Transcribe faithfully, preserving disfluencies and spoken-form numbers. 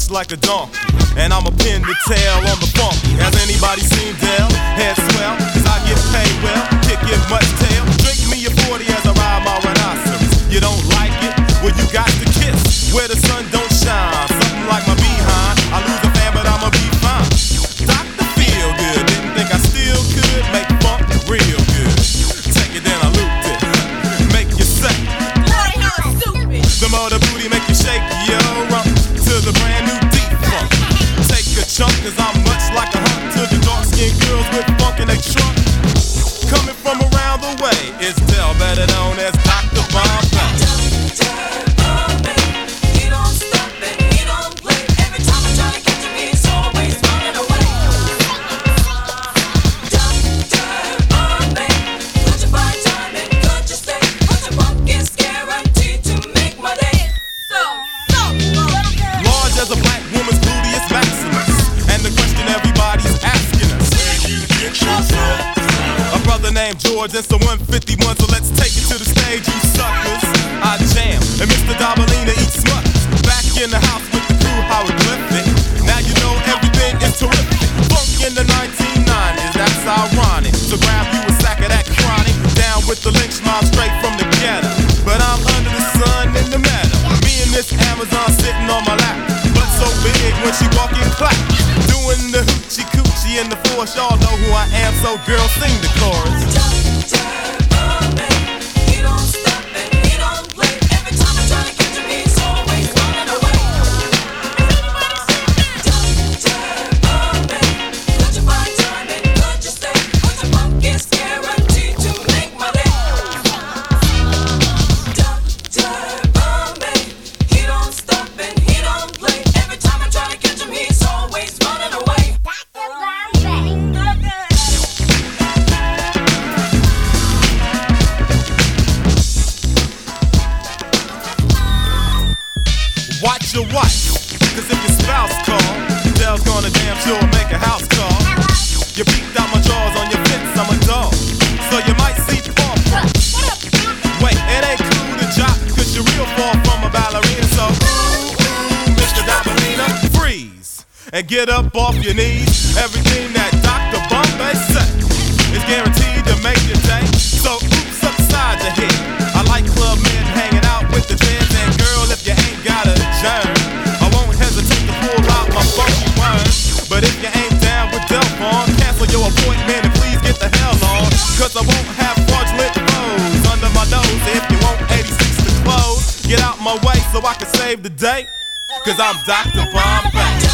much like a donkey, and I'm a pin the tail on the funky. Has anybody seen Dell? Head swell, cause I get paid well, kick it much tail. Drink me a forty as I ride my rhinoceros. You don't like it? Well, you got to kiss where the sun don't shine. Something like my behind. I lose a fan, but I'ma be fine. Doctor Feel Good, didn't think I still could make funk real good. Take it, then I looped it. Make you say, Lord, how stupid. the more the booty make you shake, yo, rump to the brand new deep funk. Take a chunk, cause I'm much like a hump to the dark skinned girls with funk in they trunk. Coming from around the way, it's Dell, better known as Doctor Bombay. Named George and some one fifty-one, so let's take it to the stage, you suckers. I jam, and Mister Dabalina eats smuckers. Back in the house with the crew, how it lifted. Now you know everything is terrific. Funk in the nineteen nineties, that's ironic. So grab you a sack of that chronic. Down with the lynch mob straight from the ghetto. But I'm under the sun in the meadow. Me and this Amazon sitting on my lap. But so big when she walk in clap. Doing the hoochie coochie in the force, y'all know who I am, so girl, sing the chorus. Doctor Bombay, he don't stop and he don't play. Every time I try to catch him, he's always running away. Doctor Bombay, could you find time and could you stay? Cause the funk is guaranteed to make my day. Doctor Bombay, he don't stop and he don't play. Every time I try to catch him, he's always running away. Doctor Bombay. Watch your wife, cause if your spouse call, Dell's gonna damn sure make a house call. You peeked out my drawers on your fence, I'm a dog, so you might see paw prints. Wait, it ain't cool to jock, cause you're real far from a ballerina. So ooh, ooh, Mister Dabalina, freeze, and get up off your knees. Everything that Doctor Bombay said is guaranteed to make your day. So oops upside your head. I like club men hanging out with the dreads. And girl, if you ain't got a germ, I won't hesitate to pull out my funky worm. But if you ain't down with Delphon, cancel your appointment and please get the hell on. Cause I won't have fraudulent foes under my nose. If you want eighty-six to close, get out my way so I can save the day. Cause I'm Doctor Bombay.